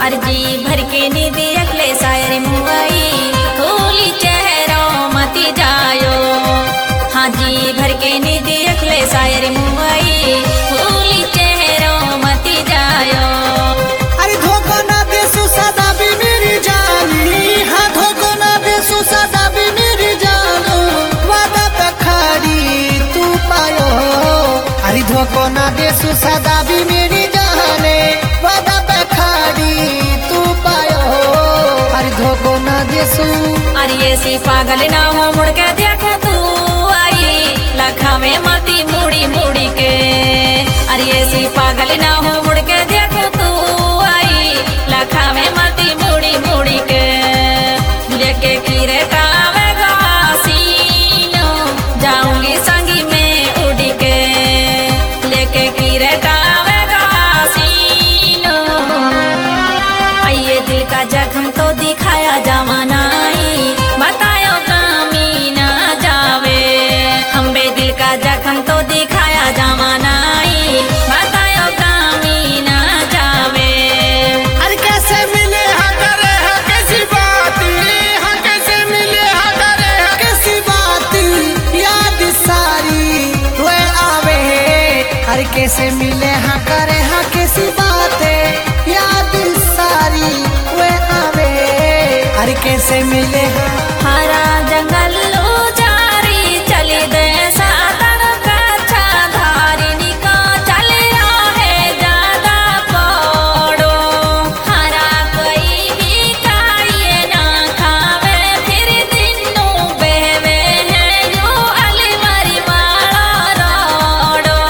अर्जी भर के नींद अखले शायर मुआई होली चेहरों मती जायो। हाँ जी भर के नींद अखले शायर मुआई होली चेहरों मती जायो। अरे धोखा ना दे सदा भी मेरी जानी, हाँ धोखा ना दे सदा भी मेरी जानो, वादा पे खड़ी तू पायो। अरे धोखा ना दे सदा भी मेरी जाने, वादा पे खड़ी तू पायो। अरे धोखा ना दे अरे ऐसी पागल ना हो मुड़ के देखो तू आई लखा में मती मुड़ी मुड़ी के। अरे ऐसी पागल ना हो मुड़ के देखो तू आई लखा में मती मुड़ी मुड़ी के। लेके कीरे कावेगा सीनो जाऊंगी संगी में उड़ी के। लेके कीरे कावेगा सीनो आइए दिल का जख्म तो दिखाया जमाना बतायो कमी ना जावे। हम बे दिल का जख्म तो दिखाया जमाना बतायो कमी ना जावे। अरे कैसे मिले हाँ करे हाँ कैसी बात, हाँ कैसे मिले हाँ करे हाँ कैसी बात, याद सारी वे आवे। अरे कैसे मिले हाँ करे हाँ कैसी बात, याद सारी वे आवे। अरे कैसे मिले हाँ हरा जंगल उजारी चली दे साधन कच्छा धारिणी का चल है ज्यादा पौड़ो। हरा कोई भी खाइए ना खावे फिर दिनों बेवे है यो अलमारी वाला रोड़ो।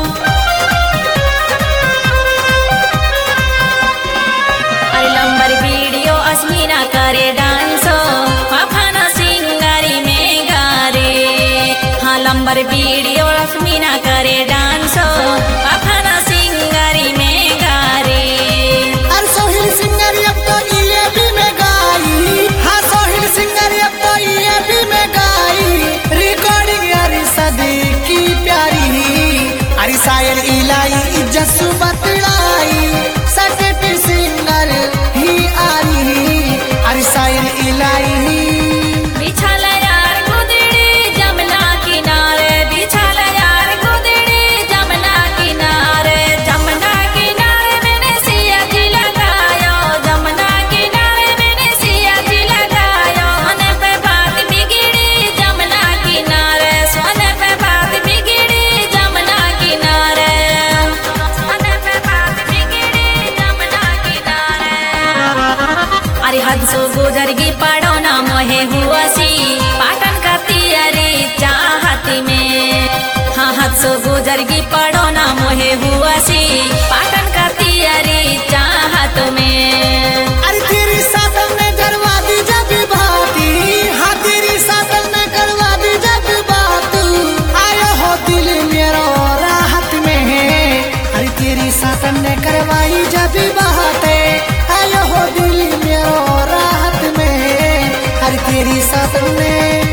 अरे लंबर वीडियो अस्मिना करे डांसो अफाना सिंगारी में गारे। हाँ लंबर वीडियो अस्मिना करे डांसो अफाना सिंगारी में गारे। अरे सोहिल सिंगारी अब तो ये भी मैं गाई, हाँ सोहिल सिंगारी अब तो ये भी मैं गाई। रिकॉर्डिंग यारी सदी की प्यारी, अरे शायर इलाई इज्जत सुबतलाई सटेट सिंगर ही आरी। अरे शायर इलाई बिछाला यार गुदड़ी जमना किनारे, बिछाला यार गुदड़ी जमना किनारे। जमना किनारे मैंने सिया जी लगायो, जमना किनारे मैंने सिया जी लगायो। सोने पे बात बिगड़ी जमना किनारे, सोने पे बात बिगड़ी जमना किनारे। सोने पे बात बिगड़ी जमना किनारे। अरे हद सो गुजरगी पड़ो ना मोहे हुआ सी पाटन का तियारी चाहती में। हाँ हद सो गुजरगी पड़ो ना मोहे हुआ सी पाटन का तियारी चाहत में। अरे तेरी सादम ने करवा दी जब बाती, हाँ तेरी सादम ने करवा दी जब बात, आयो हो दिल मेरो राहत में है। अरे तेरी सादम ने करवाई जब बात, आयो हो दिल मेरो राहत में है। अरे तेरी सादम ने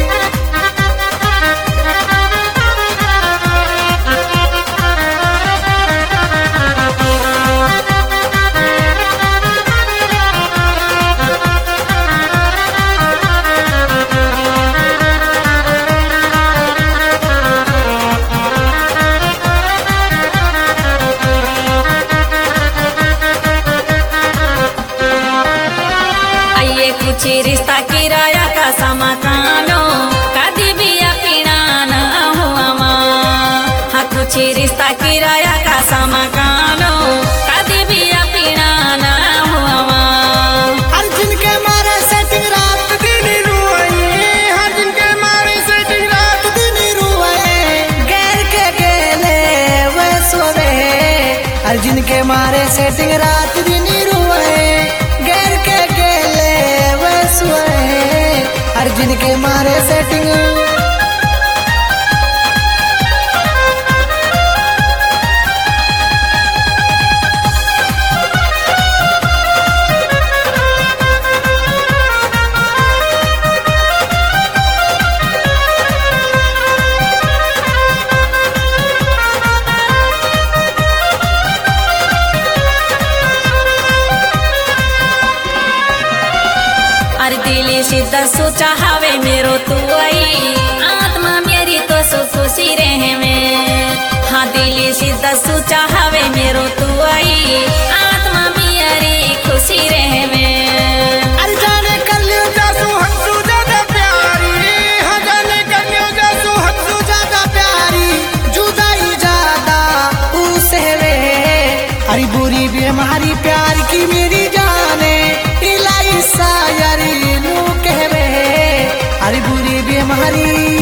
आइए कुछ रिश्ता किराया का समाकानो कदी भी अपना ना हुआ माँ। हाँ कुछ रिश्ता किराया का समाकानो कदी भी अपना ना हुआ माँ। अरे जिनके मारे सेटिंग रात दिन रुए, हाँ जिनके मारे सेटिंग रात दिन रुए, गैर के गेले वे सोवे। अरे जिनके मारे सेटिंग रात दिन रुए, गैर के गेले वे सोवे। अरे जिनके मारे सेटिंग दिली सीधा सोचा हवे मेरो तू आई आत्मा मेरी तो सो खुशी रहे में हाँ दिली सीधा सोचा हवे मेरो तू आई आत्मा मेरी खुशी रहे में अरे जाने कल्यू जासू हंसू ज्यादा प्यारी हाँ जाने कल्यू जासू हंसू ज्यादा प्यारी जुदाई ज्यादा उसे वे अरे बुरी बीमारी प्यार की मेरी जाने इलाई सायरी नू कहवे अरे बुरी बीमारी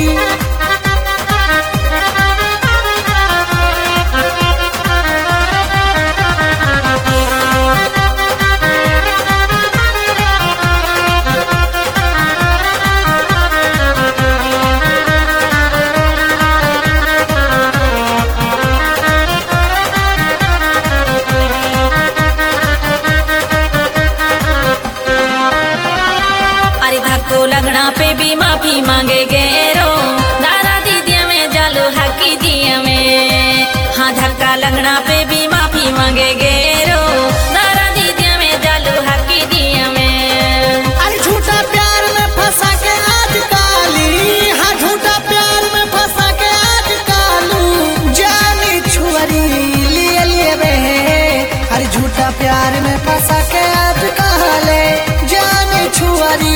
लगना पे भी माफी मांगे गेरो दादा दीदी में जालो हकी दिया में हाँ धक्का लगना पे भी माफी मांगे गेरो दादा दीदी में जालो हकी दिया में अरे झूठा प्यार में फंसा के आज काली हाँ झूठा प्यार में फंसा के आज कालू जानी छुअरी लिए लिए वे अरे झूठा प्यार में फंसा के आज काले जानी छुअरी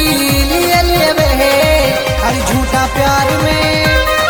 अरे झूठा प्यार में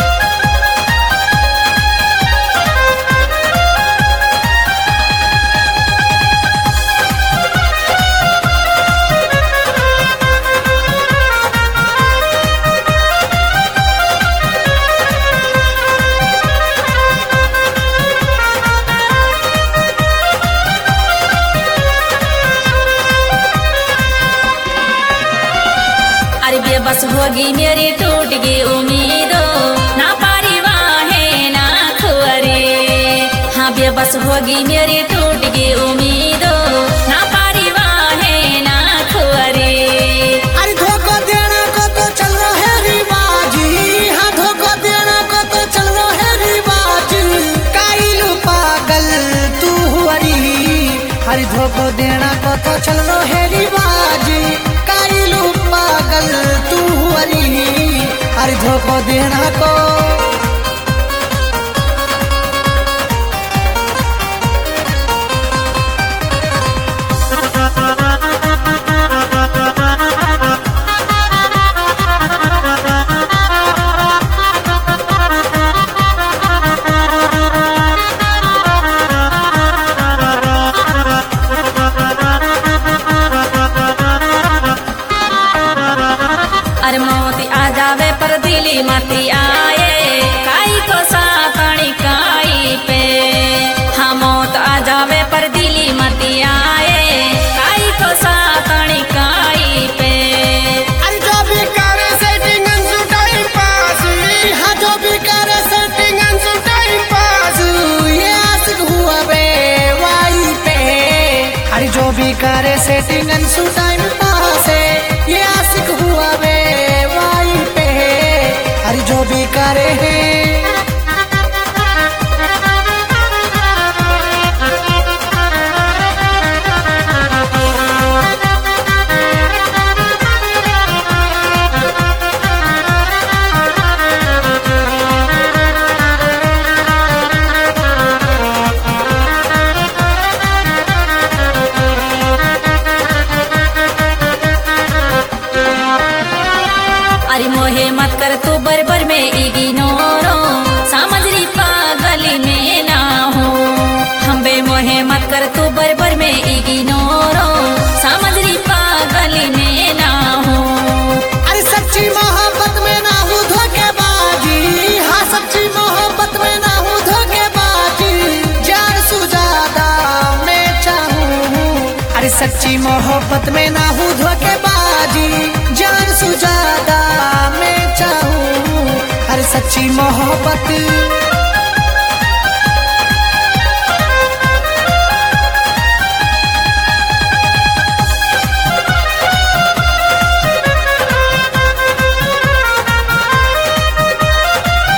बस होगी मेरी टूट गई उम्मीदों ना परिवार है ना खुअरे हाँ बेबस होगी मेरी टूट गई उम्मीदों ना परिवार है ना खुअरे अरे धोखा देना को तो चल रहा है रिवाजी हाँ धोखा देना को तो चल रहा है रिवाजी काइलू पागल तू हुअरी अरे धोखा देना को तो चल रहा है रिवाजी काइलू पागल तू हुअरी अरे धोखा देना को अरे मोती आ जावे पर दिली माती आए काई को सातणी काई पे हाँ मौत आ जावे पर दिली माती आए काई को सातणी काई पे अरे जो भी करे सेटिंग अंसु टाइम पास हाँ जो भी करे सेटिंग अंसु टाइम पास ये आशिक हुआ बे वाई पे अरे जो भी करे सेटिंग अंसु टाइम पास ये आशिक हुआ बे अरे जो भी करे अरे मोहे मत कर तू बरबर में इग्नोरो समझरी पागली में ना हो हम बे मोहे मत कर तू बरबर में इग्नोरो समझरी पागली में ना हो अरे सच्ची मोहब्बत में ना हूँ धोखेबाजी हाँ सच्ची मोहब्बत में ना हूँ धोखेबाजी जान सुजादा मैं चाहूँ अरे सच्ची मोहब्बत में ना हूँ धोखेबाजी जान सुजादा मैं चाहूँ अरे सच्ची मोहब्बत